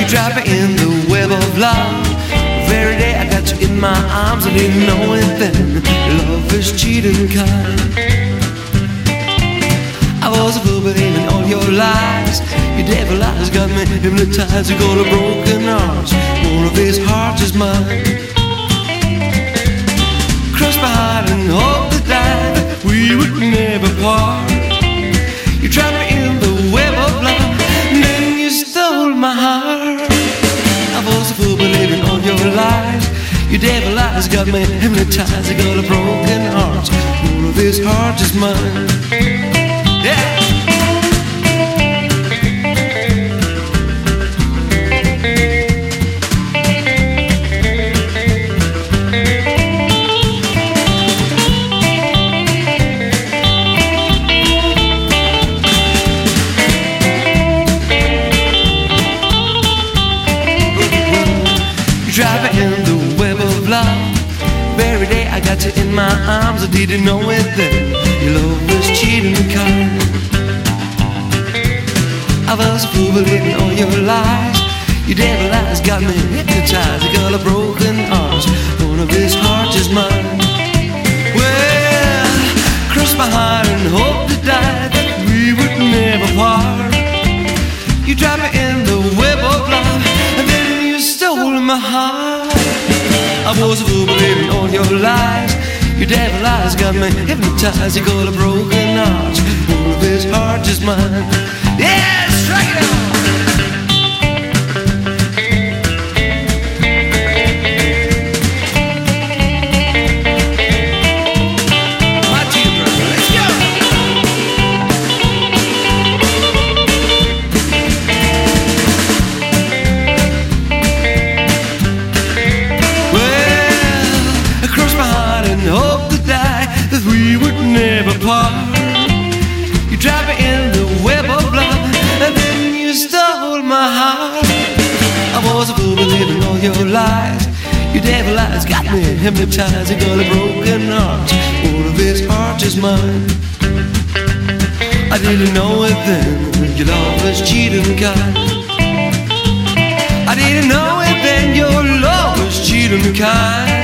Trap me in the web of love. The very day I got you in my arms, I didn't know it then. Love is cheating kind. I was a fool believing all your lies. Your devil eyes got me hypnotized. You got a broken heart, one of his hearts is mine. Cross my heart and hope to die that we would never part. You trapped me in the web of love, and then you stole my heart. I was a fool believing all your lies. Your devil eyes got me hypnotized. You got a broken heart, one of his hearts is mine. Yeah. Driving in the web of love. Every day I got you in my arms. I didn't know it then. Your love was cheating kind. I was a fool believing all your lies. Your devil eyes got me hypnotized. You got a broken heart, one of his hearts is mine. Well, cross my heart and hope to die that we would never part. You dropped me in the web of love, and then you stole my heart. I was a fool believing all your lies. Your devil eyes got me hypnotized. You got a broken heart, one of his heart is mine. Yeah, strike it out. My children, let's go. Well, I crossed my heart and hope to die that we would never part. You trapped me in the web of love, and then you stole my heart. I was a fool believing all your lies. Your devil eyes got me hypnotized. You got a broken heart, one of his hearts is mine. I didn't know it then. Your love was cheating kind. I didn't know it then. Your love was cheating kind.